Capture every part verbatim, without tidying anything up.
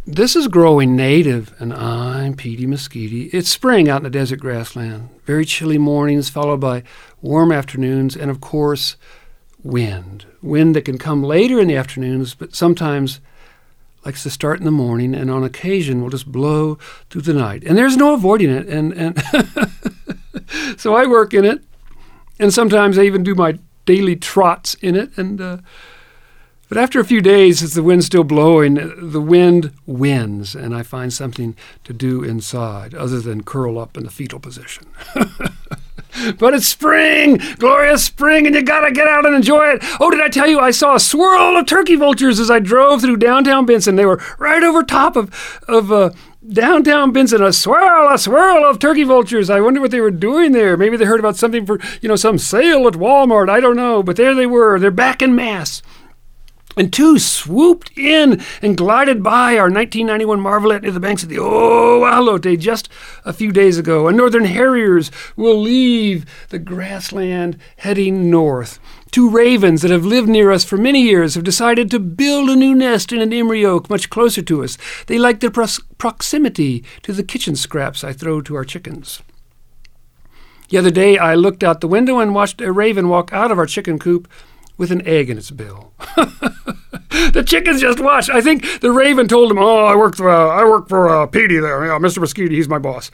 This is Growing Native, and I'm Petey Mesquite. It's spring out in the desert grassland. Very chilly mornings followed by warm afternoons, and of course, wind. Wind that can come later in the afternoons, but sometimes likes to start in the morning, and on occasion will just blow through the night. And there's no avoiding it, and, and so I work in it, and sometimes I even do my daily trots in it, and uh, But after a few days, as the wind's still blowing, the wind wins, and I find something to do inside other than curl up in the fetal position. But it's spring, glorious spring, and you gotta get out and enjoy it. Oh, did I tell you I saw a swirl of turkey vultures as I drove through downtown Benson? They were right over top of of uh, downtown Benson. A swirl, a swirl of turkey vultures. I wonder what they were doing there. Maybe they heard about something for, you know, some sale at Walmart. I don't know. But there they were. They're back en masse. And two swooped in and glided by our nineteen ninety-one Marvelet near the banks of the Oahalote just a few days ago. And northern harriers will leave the grassland heading north. Two ravens that have lived near us for many years have decided to build a new nest in an emery oak much closer to us. They like their pros- proximity to the kitchen scraps I throw to our chickens. The other day I looked out the window and watched a raven walk out of our chicken coop with an egg in its bill. The chickens just watched. I think the raven told him, "Oh, I work for uh, I work for uh, Petey there. Yeah, Mister Mesquite, he's my boss."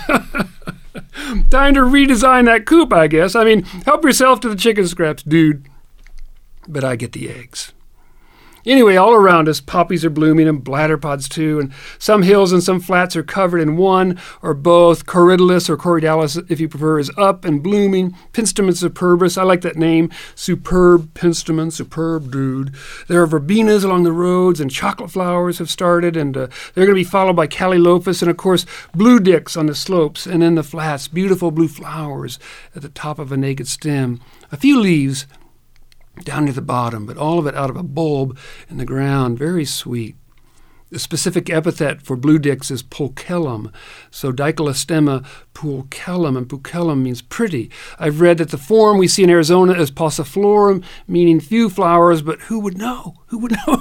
Time to redesign that coop, I guess. I mean, help yourself to the chicken scraps, dude. But I get the eggs. Anyway, all around us, poppies are blooming and bladderpods too, and some hills and some flats are covered in one or both. Corydalus, or Corydalis, if you prefer, is up and blooming. Penstemon superbus, I like that name. Superb penstemon, superb dude. There are verbenas along the roads, and chocolate flowers have started, and uh, they're going to be followed by calliope, and of course, blue dicks on the slopes and in the flats. Beautiful blue flowers at the top of a naked stem. A few leaves down near the bottom, but all of it out of a bulb in the ground. Very sweet. The specific epithet for blue dicks is pulchellum, so Dichelostema pulchellum, and pulchellum means pretty. I've read that the form we see in Arizona is pauciflorum, meaning few flowers, but who would know? Who would know?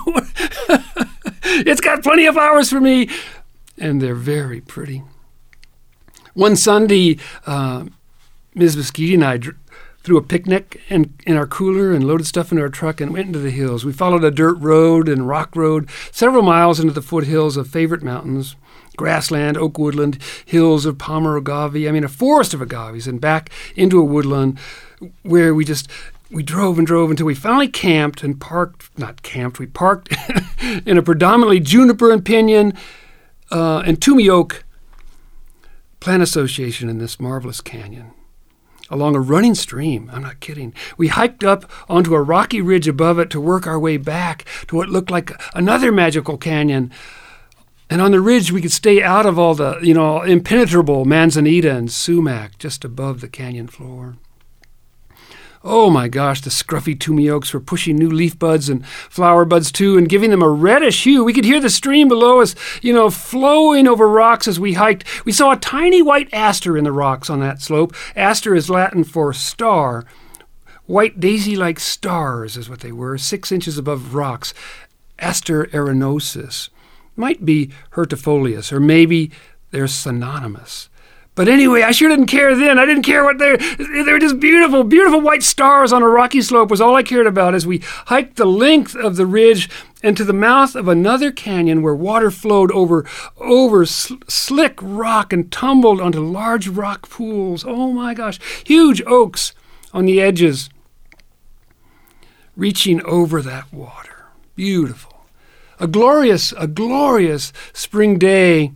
It's got plenty of flowers for me, and they're very pretty. One Sunday, uh, Miz Mesquite and I dr- threw a picnic in, in our cooler and loaded stuff into our truck and went into the hills. We followed a dirt road and rock road several miles into the foothills of favorite mountains, grassland, oak woodland, hills of palmer agave, I mean a forest of agaves, and back into a woodland where we just, we drove and drove until we finally camped and parked, not camped, we parked in a predominantly juniper and pinyon uh, and toomey oak plant association in this marvelous canyon. Along a running stream, I'm not kidding. We hiked up onto a rocky ridge above it to work our way back to what looked like another magical canyon. And on the ridge, we could stay out of all the, you know, impenetrable manzanita and sumac just above the canyon floor. Oh my gosh, the scruffy toomey oaks were pushing new leaf buds and flower buds too, and giving them a reddish hue. We could hear the stream below us, you know, flowing over rocks as we hiked. We saw a tiny white aster in the rocks on that slope. Aster is Latin for star. White daisy-like stars is what they were, six inches above rocks. Aster arenosus. Might be hertifolius, or maybe they're synonymous. But anyway, I sure didn't care then. I didn't care what they they were just beautiful, beautiful white stars on a rocky slope was all I cared about as we hiked the length of the ridge and to the mouth of another canyon where water flowed over over sl- slick rock and tumbled onto large rock pools. Oh my gosh, huge oaks on the edges reaching over that water. Beautiful. A glorious, a glorious spring day,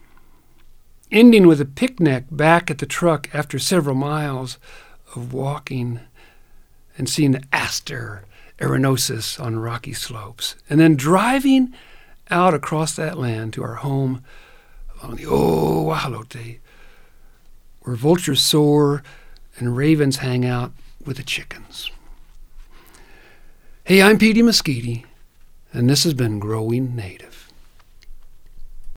ending with a picnic back at the truck after several miles of walking and seeing the Aster arenosus on rocky slopes, and then driving out across that land to our home along the Oahalote, where vultures soar and ravens hang out with the chickens. Hey, I'm Petey Mesquite, and this has been Growing Native.